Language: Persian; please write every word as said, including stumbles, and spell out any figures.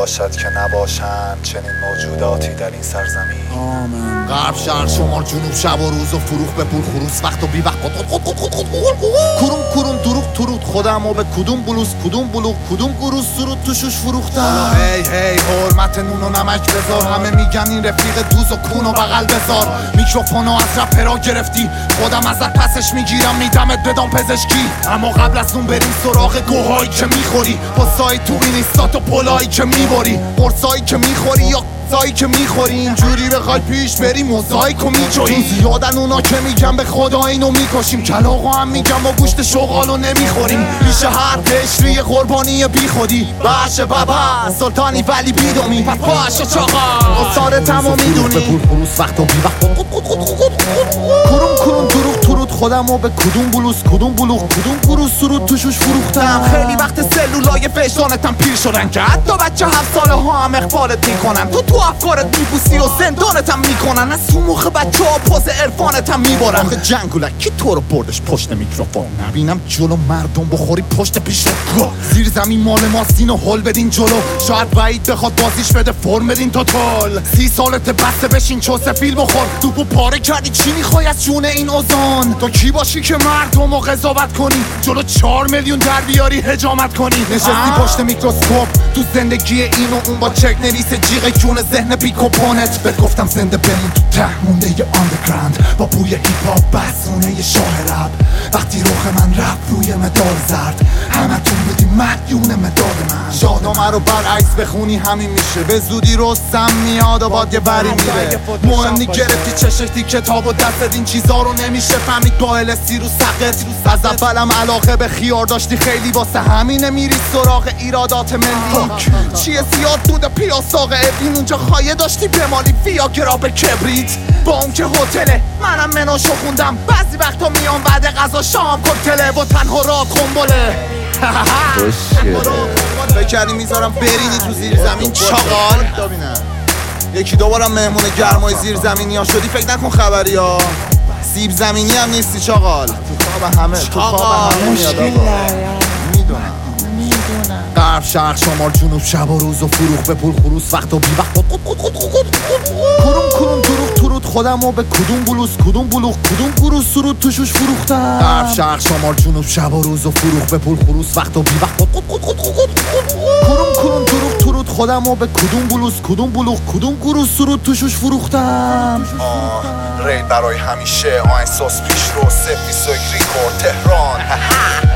باشد که نباشند چنین موجوداتی در این سرزمین. آمین. غرب شرق شمال جنوب شب و روز و فروخ به پول خروس وقت و بی وقت کروم کروم دروغ ترود خودم و به کدوم بلوز کدوم بلوغ کدوم گروز سرود توشوش فروختم. هی هی حرمت نون و نمک بذار، همه میگن این رفیق دوز و کون و بغل بذار. میکروفونو از رپرا گرفتی خودم ازت پسش میگیرم میدمت بدان پزشکی. اما قبل از اون بریم سراغ گوهایی که میخوری، پستایی تو اینیستات و پولایی که میبری، قرصایی که میخوری یا قصایی که میخوری. اینجوری بخوای پیش بری موزاییکو میجویی. زیادن اونا که میگم به خدا اینو میکشیم، کلاغو هم میگم با گوشت شغالو نمیخوریم. پیش هر قشری قربانی بی خودی باشه بابا سلطانی ولی بیدومی پس باشه چاقا استارتمو میدونی. به پول خروس وقت و بی وقت کروم کروم دروغ ترود خودم و به کدوم بلوز کدوم بلوغ کدوم گروز سرود توشوش فروختم. خیلی وقت سلولای فشانتم پیر شدن که حتی بچه هفت ساله ها هم اخبارت میکنن. تو تو افکارت میبوسی و زندانتم میکنن. از اون موقع بچه ها پاز عرفانتم میبارن. آخه جنگولک کی تو رو بردش پشت میکروفون؟ نبینم جلو مردم بخوری پشت پیش رو. زیر زمین مال ماستین و هل بدین جلو. شاید وعید بخواد بازیش بده فرم بدین توتال. سی سالت بسته بشین چو سفیل بخور. توپو پاره کردی چی میخوای از جون این اوزان؟ تو کی باشی که مردم رو قضاوت کنی؟ جلو چهار میلیون در بیاری هجامت کنی. نشستی پشت میکروسکوپ تو زندگی این و اون با چک نویس جیغ جون ذهن بی کمپوننت. بهت گفتم زنده بمون تو ته مونده ی آندرگراند با بوی هیپ هاپ بسونه ی شاه رپ. وقتی روخ من رفت روی مدال زرد همتون بودی مدیون مدال من. شاهنامه رو برعکس بخونی همین میشه. به زودی رستم میاد و باد یه بری میره. مهم نی گرفتی چشتی کتاب و دست این چیزا رو نمیشه فهمید. با الستی رو سقط از اولم علاقه به خیار داشتی خیلی واسه همینه میری سراغ ایرادات ملی. چیه زیاد بوده پیاز ساقه ابین اونجا خایه داشتی بمالی ویاگرا به کبریت. با اون که هتله منم منوشو خوندم. بعضی وقتا میام بعد غذا شام کوکتله و تنها را کنبله. بکردی میذارم برینی تو زیر زمین چاقال. یکی دوبارم مهمون گرمای زیر زمینی ها شدی فکر نکن خبری ها. سیب زمینی هم نیستی چاقال. تو خواب همه تو خواب همه میاد آقا. میدونم غرب شرق شمال جنوب شب و روز و فروخ به پول خروس وقت و بی وقت کروم کروم دروغ ترود خودم و به کدوم بلوز کدوم بلوغ کدوم گروز سرود توشوش فروختم. غرب شرق شمال جنوب شب و روز و فروخ به پول خروس وقت و بی وقت کروم کروم دروغ ترود خودم و به کدوم بلوز کدوم بلوغ کدوم گروز سرود توشوش فروختم. رید برای همیشه آهنگ ساز پیش رو سفی سوی ریکورد تهران.